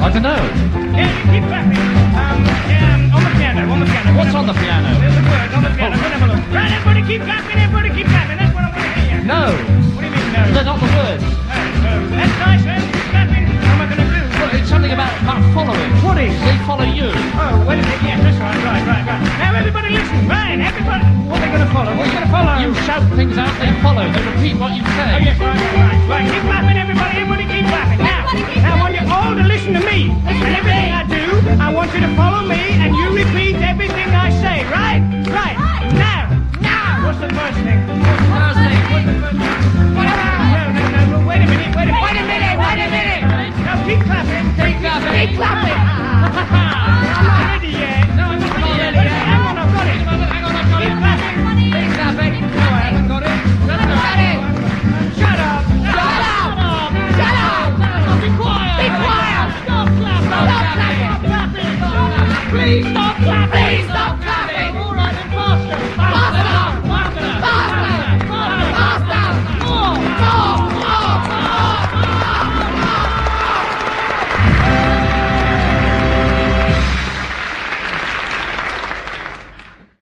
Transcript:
I don't know. Yeah, you keep clapping. On the piano, on the piano. What's on the piano? There's a word on the piano. Go and have a look. Right, everybody keep clapping, everybody keep clapping. That's what I want to hear. No. What do you mean, no? They're not the words. That's nice, then. Keep clapping. What am I going to do? Well, it's something about following. What is? They follow you. Oh, wait a minute. Yes, that's right. Now, everybody listen. Right, everybody. What are they going to follow? What are you going to follow? You shout things out, they follow. They repeat what you say. Oh, yes, right. Keep clapping, everybody. Everybody keep clapping. Now, I want you all to listen to me. And everything I do, I want you to follow me, and you repeat everything I say. Right? Right. Now. What's the first thing? What's the first thing? No, wait a minute. No, keep clapping. Keep clapping. I'm not ready yet. No, I'm not ready yet. Hang on, I've got it. Keep clapping. Keep clapping. No, I haven't got it. Shut up. Be quiet. Stop clapping. Please stop clapping.